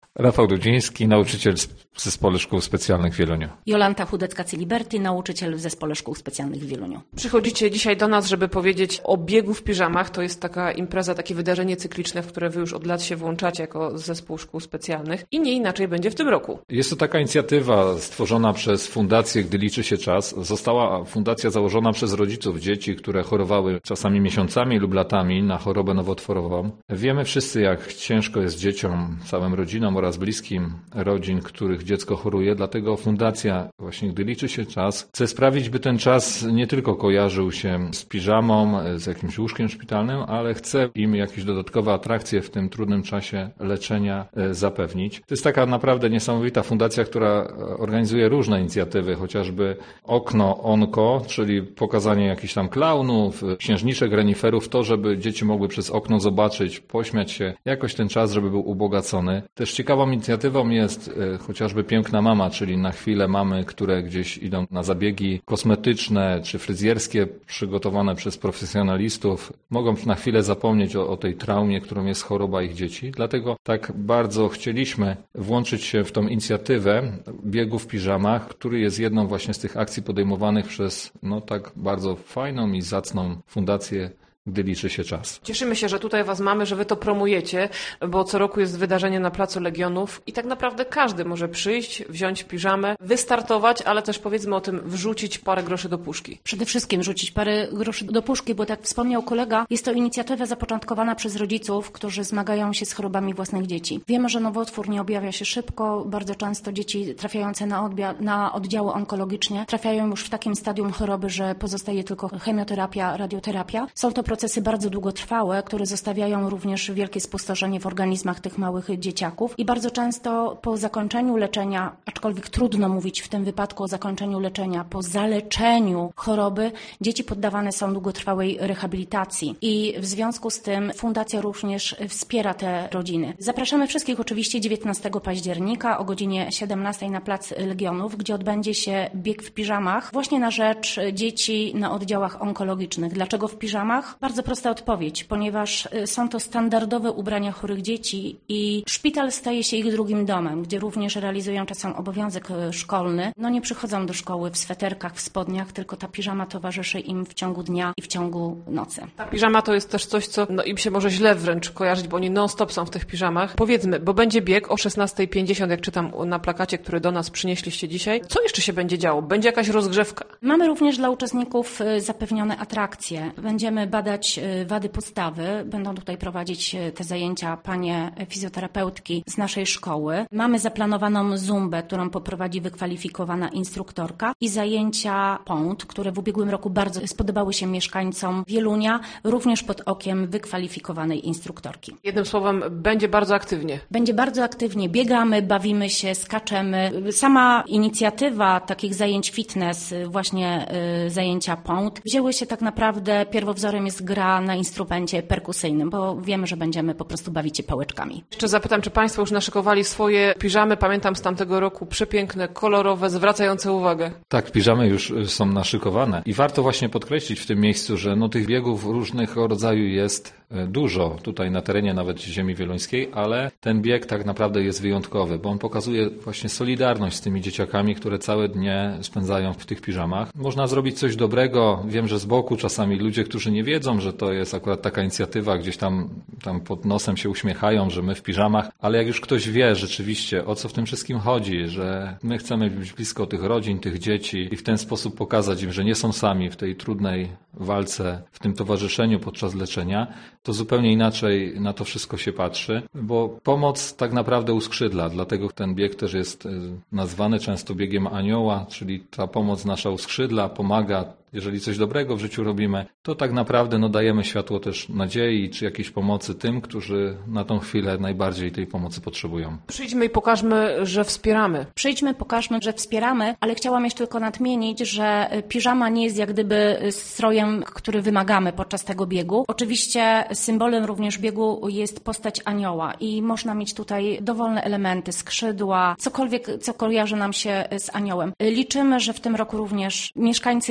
Rafał Dudziński, nauczyciel w Zespole Szkół Specjalnych w Wieluniu. Jolanta Chudecka-Ciliberti, nauczyciel w Zespole Szkół Specjalnych w Wieluniu. Przychodzicie dzisiaj do nas, żeby powiedzieć o biegu w piżamach. To jest taka impreza, takie wydarzenie cykliczne, w które wy już od lat się włączacie jako Zespół Szkół Specjalnych i nie inaczej będzie w tym roku. Jest to taka inicjatywa stworzona przez Fundację Gdy liczy się czas. Została fundacja założona przez rodziców dzieci, które chorowały czasami miesiącami lub latami na chorobę nowotworową. Wiemy wszyscy, jak ciężko jest dzieciom, całym rodzinom oraz bliskim rodzin, których dziecko choruje. Dlatego fundacja, właśnie Gdy liczy się czas, chce sprawić, by ten czas nie tylko kojarzył się z piżamą, z jakimś łóżkiem szpitalnym, ale chce im jakieś dodatkowe atrakcje w tym trudnym czasie leczenia zapewnić. To jest taka naprawdę niesamowita fundacja, która organizuje różne inicjatywy, chociażby Okno Onko, czyli pokazanie jakichś tam klaunów, księżniczek, reniferów, to, żeby dzieci mogły przez okno zobaczyć, pośmiać się, jakoś ten czas, żeby był ubogacony. Też ciekawą inicjatywą jest chociażby Piękna Mama, czyli na chwilę mamy, które gdzieś idą na zabiegi kosmetyczne czy fryzjerskie przygotowane przez profesjonalistów, mogą na chwilę zapomnieć o tej traumie, którą jest choroba ich dzieci. Dlatego tak bardzo chcieliśmy włączyć się w tą inicjatywę biegu w piżamach, który jest jedną właśnie z tych akcji podejmowanych przez tak bardzo fajną i zacną fundację Gdy liczy się czas. Cieszymy się, że tutaj was mamy, że wy to promujecie, bo co roku jest wydarzenie na Placu Legionów i tak naprawdę każdy może przyjść, wziąć piżamę, wystartować, ale też powiedzmy o tym, wrzucić parę groszy do puszki. Przede wszystkim rzucić parę groszy do puszki, bo tak wspomniał kolega, jest to inicjatywa zapoczątkowana przez rodziców, którzy zmagają się z chorobami własnych dzieci. Wiemy, że nowotwór nie objawia się szybko, bardzo często dzieci trafiające na oddziały onkologiczne trafiają już w takim stadium choroby, że pozostaje tylko chemioterapia, radioterapia. Są to procesy bardzo długotrwałe, które zostawiają również wielkie spustoszenie w organizmach tych małych dzieciaków i bardzo często po zakończeniu leczenia, aczkolwiek trudno mówić w tym wypadku o zakończeniu leczenia, po zaleczeniu choroby, dzieci poddawane są długotrwałej rehabilitacji i w związku z tym fundacja również wspiera te rodziny. Zapraszamy wszystkich oczywiście 19 października o godzinie 17 na Plac Legionów, gdzie odbędzie się bieg w piżamach właśnie na rzecz dzieci na oddziałach onkologicznych. Dlaczego w piżamach? Bardzo prosta odpowiedź, ponieważ są to standardowe ubrania chorych dzieci i szpital staje się ich drugim domem, gdzie również realizują czasem obowiązek szkolny. Nie przychodzą do szkoły w sweterkach, w spodniach, tylko ta piżama towarzyszy im w ciągu dnia i w ciągu nocy. Ta piżama to jest też coś, co im się może źle wręcz kojarzyć, bo oni non-stop są w tych piżamach. Powiedzmy, bo będzie bieg o 16:50, jak czytam na plakacie, który do nas przynieśliście dzisiaj. Co jeszcze się będzie działo? Będzie jakaś rozgrzewka? Mamy również dla uczestników zapewnione atrakcje. Będziemy badać wady postawy. Będą tutaj prowadzić te zajęcia panie fizjoterapeutki z naszej szkoły. Mamy zaplanowaną zumbę, którą poprowadzi wykwalifikowana instruktorka i zajęcia POUND, które w ubiegłym roku bardzo spodobały się mieszkańcom Wielunia, również pod okiem wykwalifikowanej instruktorki. Jednym słowem, będzie bardzo aktywnie. Będzie bardzo aktywnie. Biegamy, bawimy się, skaczemy. Sama inicjatywa takich zajęć fitness, właśnie zajęcia POUND, wzięły się tak naprawdę, pierwowzorem jest gra na instrumencie perkusyjnym, bo wiemy, że będziemy po prostu bawić się pałeczkami. Jeszcze zapytam, czy państwo już naszykowali swoje piżamy? Pamiętam z tamtego roku, przepiękne, kolorowe, zwracające uwagę. Tak, piżamy już są naszykowane i warto właśnie podkreślić w tym miejscu, że tych biegów różnego rodzaju jest dużo tutaj na terenie nawet ziemi wieluńskiej, ale ten bieg tak naprawdę jest wyjątkowy, bo on pokazuje właśnie solidarność z tymi dzieciakami, które całe dnie spędzają w tych piżamach. Można zrobić coś dobrego. Wiem, że z boku czasami ludzie, którzy nie wiedzą, że to jest akurat taka inicjatywa, gdzieś tam pod nosem się uśmiechają, że my w piżamach, ale jak już ktoś wie rzeczywiście, o co w tym wszystkim chodzi, że my chcemy być blisko tych rodzin, tych dzieci i w ten sposób pokazać im, że nie są sami w tej trudnej walce, w tym towarzyszeniu podczas leczenia, to zupełnie inaczej na to wszystko się patrzy, bo pomoc tak naprawdę uskrzydla, dlatego ten bieg też jest nazwany często biegiem anioła, czyli ta pomoc nasza uskrzydla, pomaga. Jeżeli coś dobrego w życiu robimy, to tak naprawdę dajemy światło też nadziei czy jakiejś pomocy tym, którzy na tą chwilę najbardziej tej pomocy potrzebują. Przyjdźmy i pokażmy, że wspieramy. Przyjdźmy, pokażmy, że wspieramy, ale chciałam jeszcze tylko nadmienić, że piżama nie jest jak gdyby strojem, który wymagamy podczas tego biegu. Oczywiście symbolem również biegu jest postać anioła i można mieć tutaj dowolne elementy, skrzydła, cokolwiek, co kojarzy nam się z aniołem. Liczymy, że w tym roku również mieszkańcy Wielunia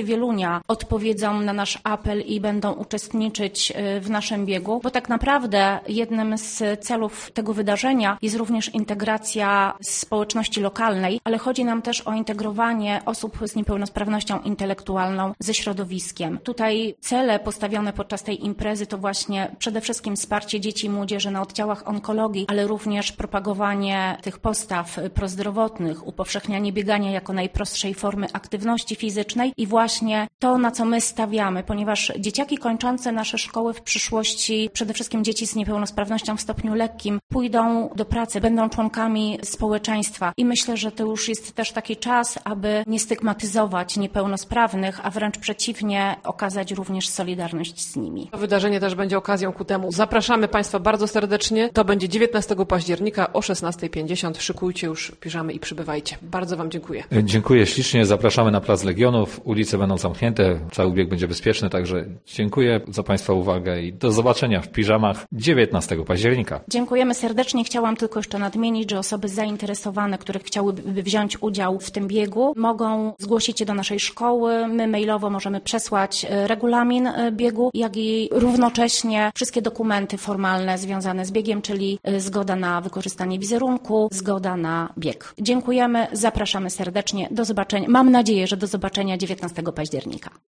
pytania, odpowiedzą na nasz apel i będą uczestniczyć w naszym biegu, bo tak naprawdę jednym z celów tego wydarzenia jest również integracja społeczności lokalnej, ale chodzi nam też o integrowanie osób z niepełnosprawnością intelektualną ze środowiskiem. Tutaj cele postawione podczas tej imprezy to właśnie przede wszystkim wsparcie dzieci i młodzieży na oddziałach onkologii, ale również propagowanie tych postaw prozdrowotnych, upowszechnianie biegania jako najprostszej formy aktywności fizycznej i właśnie to, na co my stawiamy, ponieważ dzieciaki kończące nasze szkoły w przyszłości, przede wszystkim dzieci z niepełnosprawnością w stopniu lekkim, pójdą do pracy, będą członkami społeczeństwa i myślę, że to już jest też taki czas, aby nie stygmatyzować niepełnosprawnych, a wręcz przeciwnie, okazać również solidarność z nimi. To wydarzenie też będzie okazją ku temu. Zapraszamy Państwa bardzo serdecznie. To będzie 19 października o 16:50. Szykujcie już piżamy i przybywajcie. Bardzo Wam dziękuję. Dziękuję ślicznie. Zapraszamy na Plac Legionów. Ulice będą zamknięte. Cały bieg będzie bezpieczny, także dziękuję za Państwa uwagę i do zobaczenia w piżamach 19 października. Dziękujemy serdecznie. Chciałam tylko jeszcze nadmienić, że osoby zainteresowane, które chciałyby wziąć udział w tym biegu, mogą zgłosić się do naszej szkoły. My mailowo możemy przesłać regulamin biegu, jak i równocześnie wszystkie dokumenty formalne związane z biegiem, czyli zgoda na wykorzystanie wizerunku, zgoda na bieg. Dziękujemy, zapraszamy serdecznie. Do zobaczenia. Mam nadzieję, że do zobaczenia 19 października.